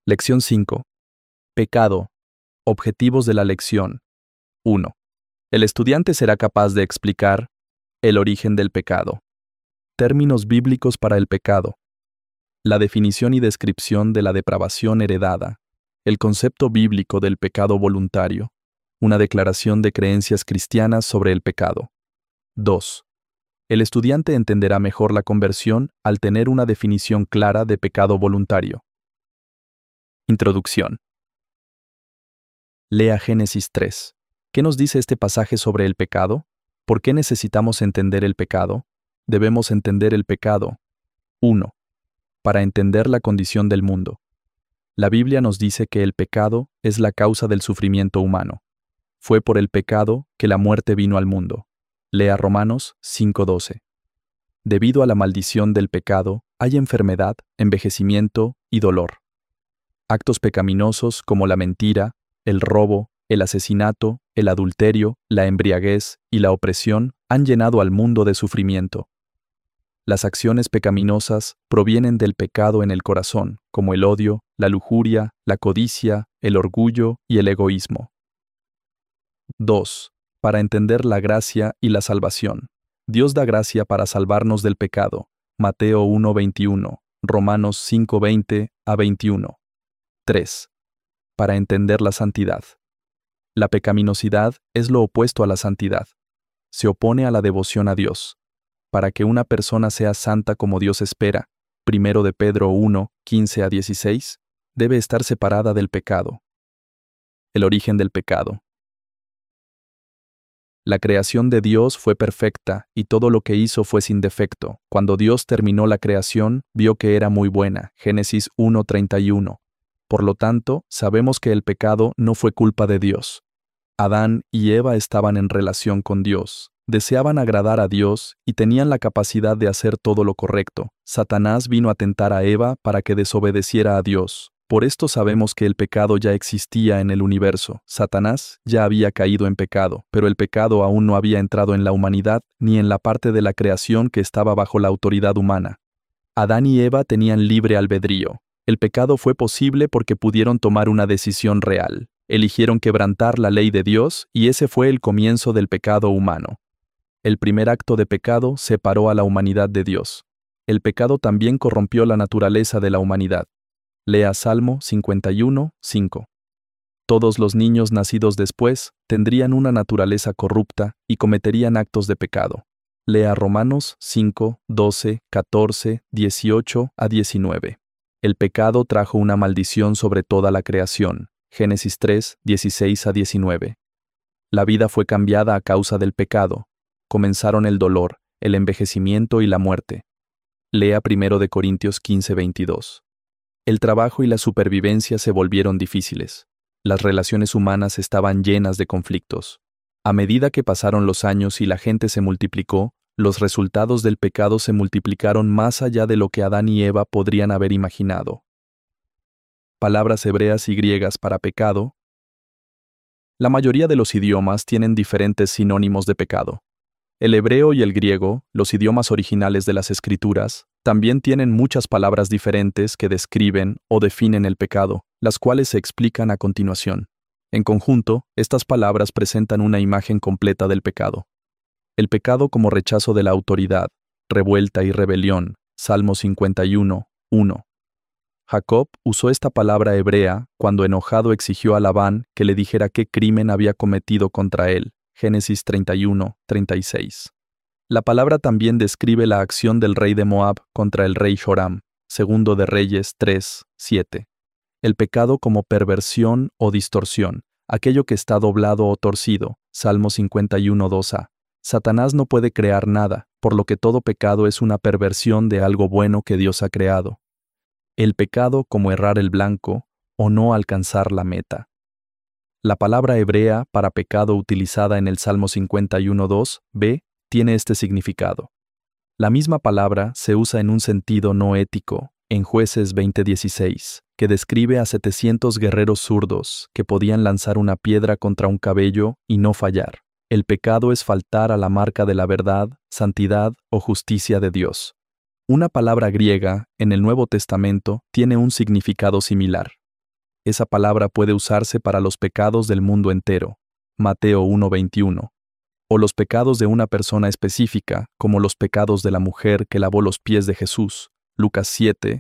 Lección 5. Pecado. Objetivos de la lección. 1. El estudiante será capaz de explicar el origen del pecado. Términos bíblicos para el pecado. La definición y descripción de la depravación heredada. El concepto bíblico del pecado voluntario. Una declaración de creencias cristianas sobre el pecado. 2. El estudiante entenderá mejor la conversión al tener una definición clara de pecado voluntario. Introducción. Lea Génesis 3. ¿Qué nos dice este pasaje sobre el pecado? ¿Por qué necesitamos entender el pecado? Debemos entender el pecado. 1. Para entender la condición del mundo. La Biblia nos dice que el pecado es la causa del sufrimiento humano. Fue por el pecado que la muerte vino al mundo. Lea Romanos 5:12. Debido a la maldición del pecado, hay enfermedad, envejecimiento y dolor. Actos pecaminosos como la mentira, el robo, el asesinato, el adulterio, la embriaguez y la opresión han llenado al mundo de sufrimiento. Las acciones pecaminosas provienen del pecado en el corazón, como el odio, la lujuria, la codicia, el orgullo y el egoísmo. 2. Para entender la gracia y la salvación. Dios da gracia para salvarnos del pecado. Mateo 1:21, Romanos 5:20 a 21. 3. Para entender la santidad. La pecaminosidad es lo opuesto a la santidad. Se opone a la devoción a Dios. Para que una persona sea santa como Dios espera, 1 de Pedro 1:15 a 16, debe estar separada del pecado. El origen del pecado. La creación de Dios fue perfecta y todo lo que hizo fue sin defecto. Cuando Dios terminó la creación, vio que era muy buena. Génesis 1:31. Por lo tanto, sabemos que el pecado no fue culpa de Dios. Adán y Eva estaban en relación con Dios, deseaban agradar a Dios y tenían la capacidad de hacer todo lo correcto. Satanás vino a tentar a Eva para que desobedeciera a Dios. Por esto sabemos que el pecado ya existía en el universo. Satanás ya había caído en pecado, pero el pecado aún no había entrado en la humanidad ni en la parte de la creación que estaba bajo la autoridad humana. Adán y Eva tenían libre albedrío. El pecado fue posible porque pudieron tomar una decisión real. Eligieron quebrantar la ley de Dios y ese fue el comienzo del pecado humano. El primer acto de pecado separó a la humanidad de Dios. El pecado también corrompió la naturaleza de la humanidad. Lea Salmo 51:5. Todos los niños nacidos después tendrían una naturaleza corrupta y cometerían actos de pecado. Lea Romanos 5:12, 14, 18 a 19. El pecado trajo una maldición sobre toda la creación. Génesis 3:16 a 19. La vida fue cambiada a causa del pecado. Comenzaron el dolor, el envejecimiento y la muerte. Lea 1 de Corintios 15:22. El trabajo y la supervivencia se volvieron difíciles. Las relaciones humanas estaban llenas de conflictos. A medida que pasaron los años y la gente se multiplicó, los resultados del pecado se multiplicaron más allá de lo que Adán y Eva podrían haber imaginado. Palabras hebreas y griegas para pecado. La mayoría de los idiomas tienen diferentes sinónimos de pecado. El hebreo y el griego, los idiomas originales de las Escrituras, también tienen muchas palabras diferentes que describen o definen el pecado, las cuales se explican a continuación. En conjunto, estas palabras presentan una imagen completa del pecado. El pecado como rechazo de la autoridad, revuelta y rebelión. Salmo 51:1. Jacob usó esta palabra hebrea cuando enojado exigió a Labán que le dijera qué crimen había cometido contra él. Génesis 31:36. La palabra también describe la acción del rey de Moab contra el rey Joram. Segundo de Reyes 3:7. El pecado como perversión o distorsión, aquello que está doblado o torcido. Salmo 51:2a. Satanás no puede crear nada, por lo que todo pecado es una perversión de algo bueno que Dios ha creado. El pecado como errar el blanco o no alcanzar la meta. La palabra hebrea para pecado utilizada en el Salmo 51:2b tiene este significado. La misma palabra se usa en un sentido no ético en Jueces 20:16, que describe a 700 guerreros zurdos que podían lanzar una piedra contra un cabello y no fallar. El pecado es faltar a la marca de la verdad, santidad o justicia de Dios. Una palabra griega en el Nuevo Testamento tiene un significado similar. esa palabra puede usarse para los pecados del mundo entero. Mateo 1:21. O los pecados de una persona específica, como los pecados de la mujer que lavó los pies de Jesús. Lucas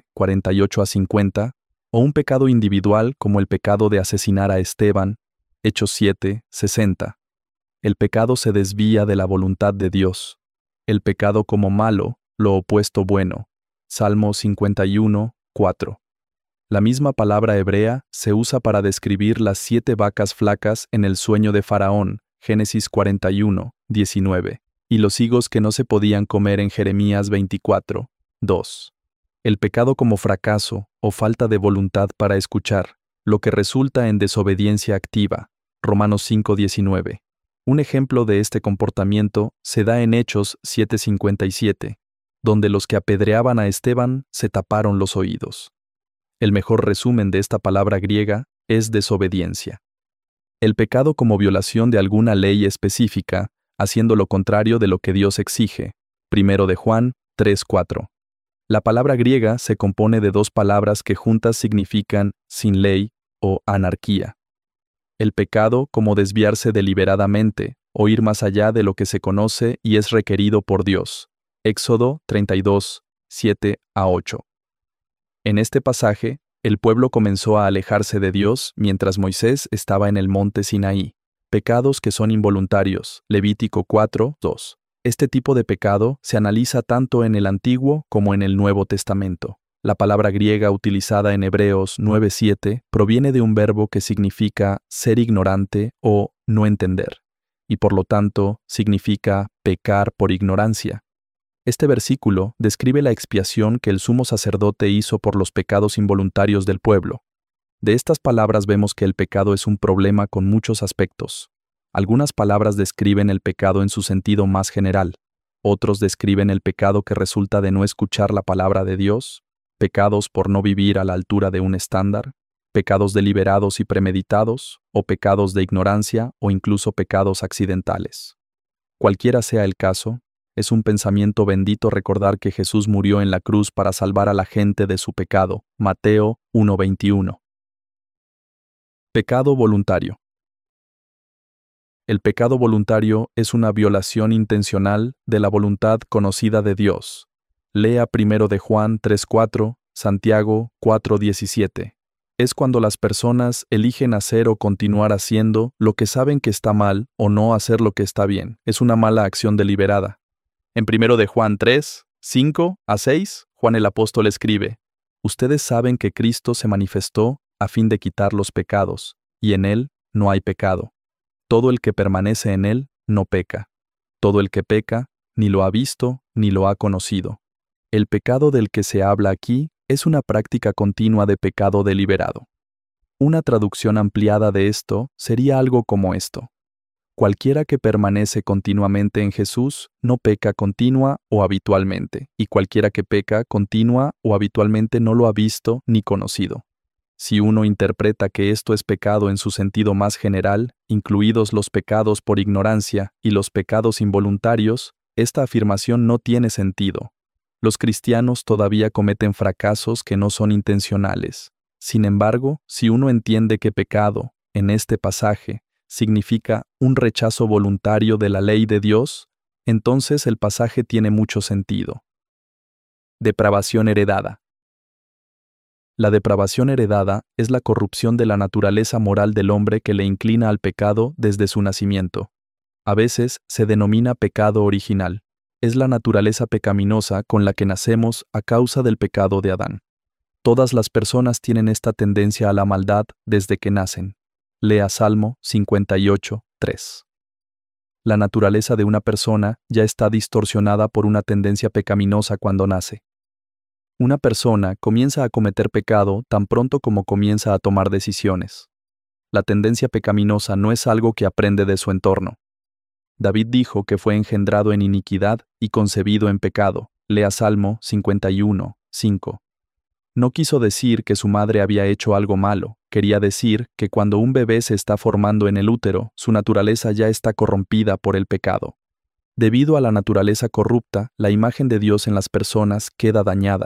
7:48-50. O un pecado individual como el pecado de asesinar a Esteban. Hechos 7:60. El pecado se desvía de la voluntad de Dios. El pecado como malo, lo opuesto bueno. Salmo 51:4. La misma palabra hebrea se usa para describir las 7 vacas flacas en el sueño de Faraón, Génesis 41:19, y los higos que no se podían comer en Jeremías 24:2. El pecado como fracaso o falta de voluntad para escuchar, lo que resulta en desobediencia activa, Romanos 5:19. Un ejemplo de este comportamiento se da en Hechos 7:57, donde los que apedreaban a Esteban se taparon los oídos. El mejor resumen de esta palabra griega es desobediencia. El pecado como violación de alguna ley específica, haciendo lo contrario de lo que Dios exige. 1 de Juan 3:4. La palabra griega se compone de 2 palabras que juntas significan sin ley o anarquía. El pecado como desviarse deliberadamente o ir más allá de lo que se conoce y es requerido por Dios. Éxodo 32:7-8. En este pasaje, el pueblo comenzó a alejarse de Dios mientras Moisés estaba en el monte Sinaí. Pecados que son involuntarios. Levítico 4:2. Este tipo de pecado se analiza tanto en el Antiguo como en el Nuevo Testamento. La palabra griega utilizada en Hebreos 9:7 proviene de un verbo que significa ser ignorante o no entender, y por lo tanto significa pecar por ignorancia. Este versículo describe la expiación que el sumo sacerdote hizo por los pecados involuntarios del pueblo. De estas palabras vemos que el pecado es un problema con muchos aspectos. Algunas palabras describen el pecado en su sentido más general. Otros describen el pecado que resulta de no escuchar la palabra de Dios, pecados por no vivir a la altura de un estándar, pecados deliberados y premeditados, o pecados de ignorancia o incluso pecados accidentales. Cualquiera sea el caso, es un pensamiento bendito recordar que Jesús murió en la cruz para salvar a la gente de su pecado. Mateo 1:21. Pecado voluntario. El pecado voluntario es una violación intencional de la voluntad conocida de Dios. Lea 1 de Juan 3:4, Santiago 4:17. Es cuando las personas eligen hacer o continuar haciendo lo que saben que está mal o no hacer lo que está bien. Es una mala acción deliberada. En 1 de Juan 3:5-6, Juan el apóstol escribe: Ustedes saben que Cristo se manifestó a fin de quitar los pecados, y en Él no hay pecado. Todo el que permanece en Él no peca. Todo el que peca ni lo ha visto ni lo ha conocido. El pecado del que se habla aquí es una práctica continua de pecado deliberado. Una traducción ampliada de esto sería algo como esto: Cualquiera que permanece continuamente en Jesús no peca continua o habitualmente, y cualquiera que peca continua o habitualmente no lo ha visto ni conocido. Si uno interpreta que esto es pecado en su sentido más general, incluidos los pecados por ignorancia y los pecados involuntarios, esta afirmación no tiene sentido. Los cristianos todavía cometen fracasos que no son intencionales. Sin embargo, si uno entiende que pecado, en este pasaje, significa un rechazo voluntario de la ley de Dios, entonces el pasaje tiene mucho sentido. Depravación heredada. La depravación heredada es la corrupción de la naturaleza moral del hombre que le inclina al pecado desde su nacimiento. A veces se denomina pecado original. Es la naturaleza pecaminosa con la que nacemos a causa del pecado de Adán. Todas las personas tienen esta tendencia a la maldad desde que nacen. Lea Salmo 58:3. La naturaleza de una persona ya está distorsionada por una tendencia pecaminosa cuando nace. Una persona comienza a cometer pecado tan pronto como comienza a tomar decisiones. La tendencia pecaminosa no es algo que aprende de su entorno. David dijo que fue engendrado en iniquidad y concebido en pecado. Lea Salmo 51:5. No quiso decir que su madre había hecho algo malo, quería decir que cuando un bebé se está formando en el útero, su naturaleza ya está corrompida por el pecado. Debido a la naturaleza corrupta, la imagen de Dios en las personas queda dañada.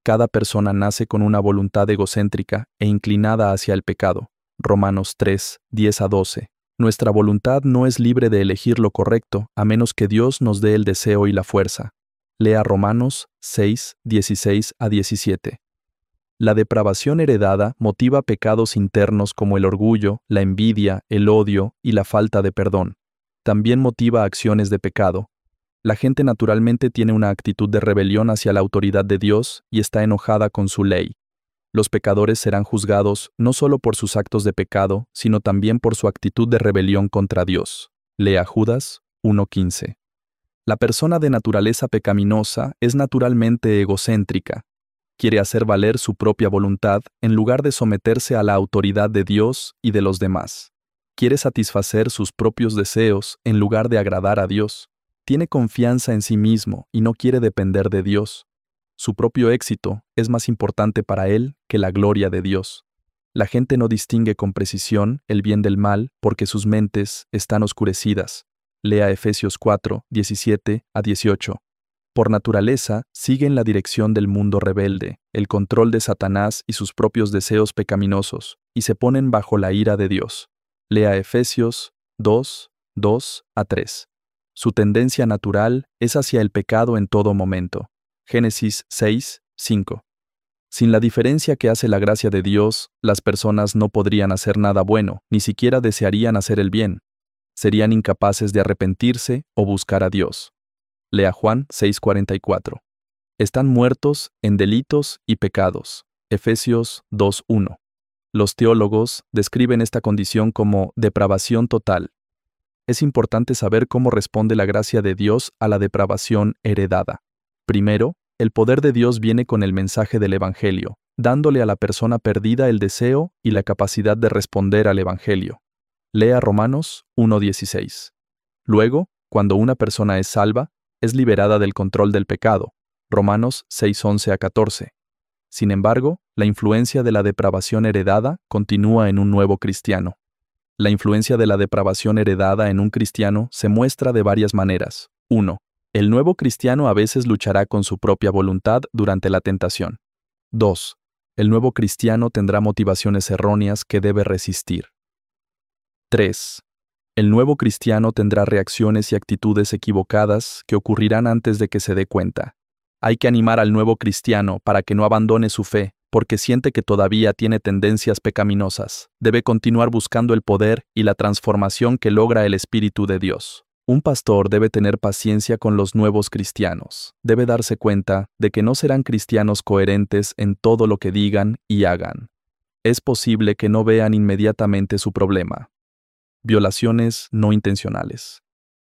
Cada persona nace con una voluntad egocéntrica e inclinada hacia el pecado. Romanos 3, 10 a 12. Nuestra voluntad no es libre de elegir lo correcto a menos que Dios nos dé el deseo y la fuerza. Lea Romanos 6, 16 a 17. La depravación heredada motiva pecados internos como el orgullo, la envidia, el odio y la falta de perdón. También motiva acciones de pecado. La gente naturalmente tiene una actitud de rebelión hacia la autoridad de Dios y está enojada con su ley. Los pecadores serán juzgados no solo por sus actos de pecado, sino también por su actitud de rebelión contra Dios. Lea Judas 1:15. La persona de naturaleza pecaminosa es naturalmente egocéntrica. Quiere hacer valer su propia voluntad en lugar de someterse a la autoridad de Dios y de los demás. Quiere satisfacer sus propios deseos en lugar de agradar a Dios. Tiene confianza en sí mismo y no quiere depender de Dios. Su propio éxito es más importante para él que la gloria de Dios. La gente no distingue con precisión el bien del mal porque sus mentes están oscurecidas. Lea Efesios 4, 17 a 18. Por naturaleza, siguen la dirección del mundo rebelde, el control de Satanás y sus propios deseos pecaminosos, y se ponen bajo la ira de Dios. Lea Efesios 2, 2 a 3. Su tendencia natural es hacia el pecado en todo momento. Génesis 6, 5. Sin la diferencia que hace la gracia de Dios, las personas no podrían hacer nada bueno, ni siquiera desearían hacer el bien. Serían incapaces de arrepentirse o buscar a Dios. Lea Juan 6:44. Están muertos en delitos y pecados. Efesios 2:1. Los teólogos describen esta condición como depravación total. Es importante saber cómo responde la gracia de Dios a la depravación heredada. Primero, el poder de Dios viene con el mensaje del Evangelio, dándole a la persona perdida el deseo y la capacidad de responder al Evangelio. Lea Romanos 1:16. Luego, cuando una persona es salva, es liberada del control del pecado. Romanos 6:11 a 14. Sin embargo, la influencia de la depravación heredada continúa en un nuevo cristiano. La influencia de la depravación heredada en un cristiano se muestra de varias maneras. 1. El nuevo cristiano a veces luchará con su propia voluntad durante la tentación. 2. El nuevo cristiano tendrá motivaciones erróneas que debe resistir. 3. El nuevo cristiano tendrá reacciones y actitudes equivocadas que ocurrirán antes de que se dé cuenta. Hay que animar al nuevo cristiano para que no abandone su fe, porque siente que todavía tiene tendencias pecaminosas. Debe continuar buscando el poder y la transformación que logra el Espíritu de Dios. Un pastor debe tener paciencia con los nuevos cristianos. Debe darse cuenta de que no serán cristianos coherentes en todo lo que digan y hagan. Es posible que no vean inmediatamente su problema. Violaciones no intencionales.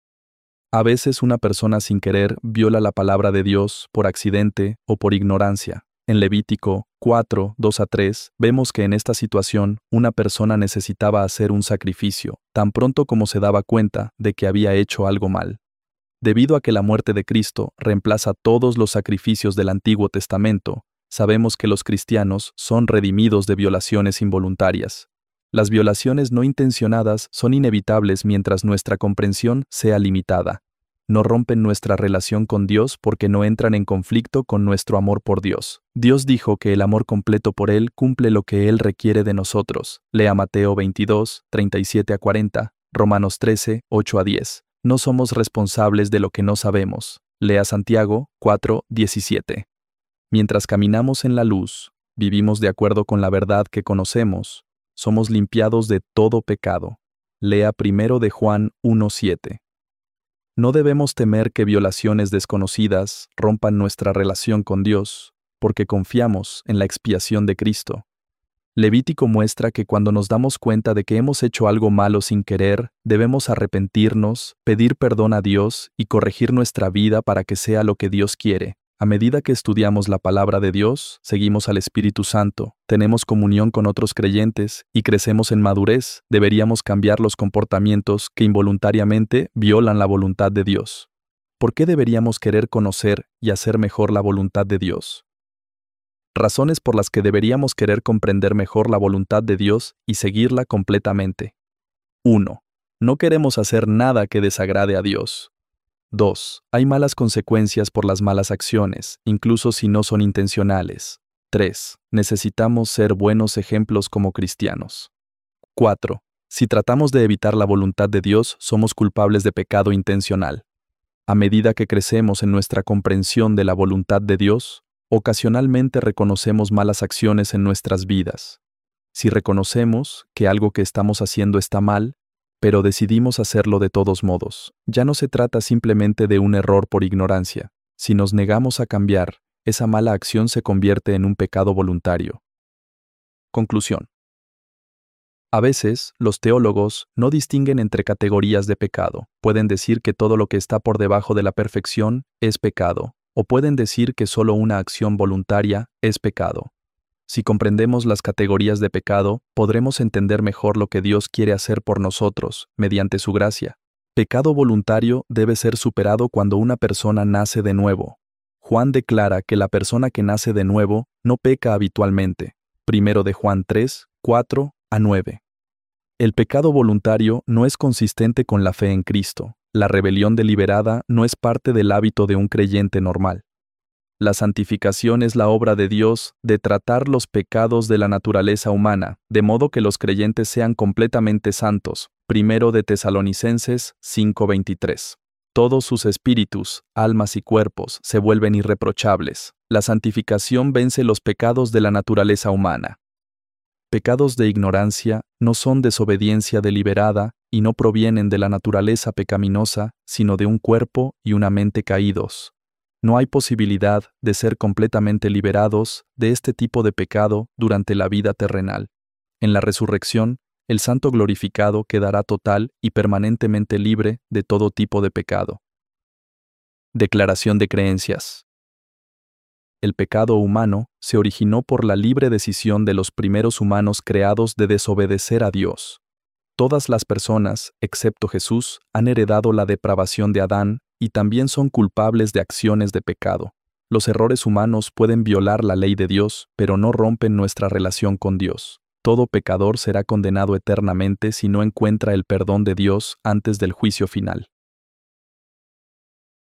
A veces una persona sin querer viola la palabra de Dios por accidente o por ignorancia. En Levítico 4, 2 a 3, vemos que en esta situación una persona necesitaba hacer un sacrificio, tan pronto como se daba cuenta de que había hecho algo mal. Debido a que la muerte de Cristo reemplaza todos los sacrificios del Antiguo Testamento, sabemos que los cristianos son redimidos de violaciones involuntarias. Las violaciones no intencionadas son inevitables mientras nuestra comprensión sea limitada. No rompen nuestra relación con Dios porque no entran en conflicto con nuestro amor por Dios. Dios dijo que el amor completo por Él cumple lo que Él requiere de nosotros. Lea Mateo 22, 37 a 40, Romanos 13, 8 a 10. No somos responsables de lo que no sabemos. Lea Santiago 4, 17. Mientras caminamos en la luz, vivimos de acuerdo con la verdad que conocemos, somos limpiados de todo pecado. Lea 1 de Juan 1:7. No debemos temer que violaciones desconocidas rompan nuestra relación con Dios, porque confiamos en la expiación de Cristo. Levítico muestra que cuando nos damos cuenta de que hemos hecho algo malo sin querer, debemos arrepentirnos, pedir perdón a Dios y corregir nuestra vida para que sea lo que Dios quiere. A medida que estudiamos la palabra de Dios, seguimos al Espíritu Santo, tenemos comunión con otros creyentes y crecemos en madurez, deberíamos cambiar los comportamientos que involuntariamente violan la voluntad de Dios. ¿Por qué deberíamos querer conocer y hacer mejor la voluntad de Dios? Razones por las que deberíamos querer comprender mejor la voluntad de Dios y seguirla completamente. 1. No queremos hacer nada que desagrade a Dios. 2. Hay malas consecuencias por las malas acciones, incluso si no son intencionales. 3. Necesitamos ser buenos ejemplos como cristianos. 4. Si tratamos de evitar la voluntad de Dios, somos culpables de pecado intencional. A medida que crecemos en nuestra comprensión de la voluntad de Dios, ocasionalmente reconocemos malas acciones en nuestras vidas. Si reconocemos que algo que estamos haciendo está mal, pero decidimos hacerlo de todos modos, ya no se trata simplemente de un error por ignorancia. Si nos negamos a cambiar, esa mala acción se convierte en un pecado voluntario. Conclusión. A veces, los teólogos no distinguen entre categorías de pecado. Pueden decir que todo lo que está por debajo de la perfección es pecado, o pueden decir que solo una acción voluntaria es pecado. Si comprendemos las categorías de pecado, podremos entender mejor lo que Dios quiere hacer por nosotros, mediante su gracia. Pecado voluntario debe ser superado cuando una persona nace de nuevo. Juan declara que la persona que nace de nuevo no peca habitualmente. 1 de Juan 3, 4-9. El pecado voluntario no es consistente con la fe en Cristo. La rebelión deliberada no es parte del hábito de un creyente normal. La santificación es la obra de Dios de tratar los pecados de la naturaleza humana, de modo que los creyentes sean completamente santos. 1 de Tesalonicenses 5:23. Todos sus espíritus, almas y cuerpos se vuelven irreprochables. La santificación vence los pecados de la naturaleza humana. Pecados de ignorancia no son desobediencia deliberada y no provienen de la naturaleza pecaminosa, sino de un cuerpo y una mente caídos. No hay posibilidad de ser completamente liberados de este tipo de pecado durante la vida terrenal. En la resurrección, el santo glorificado quedará total y permanentemente libre de todo tipo de pecado. Declaración de creencias. El pecado humano se originó por la libre decisión de los primeros humanos creados de desobedecer a Dios. Todas las personas, excepto Jesús, han heredado la depravación de Adán y también son culpables de acciones de pecado. Los errores humanos pueden violar la ley de Dios, pero no rompen nuestra relación con Dios. Todo pecador será condenado eternamente si no encuentra el perdón de Dios antes del juicio final.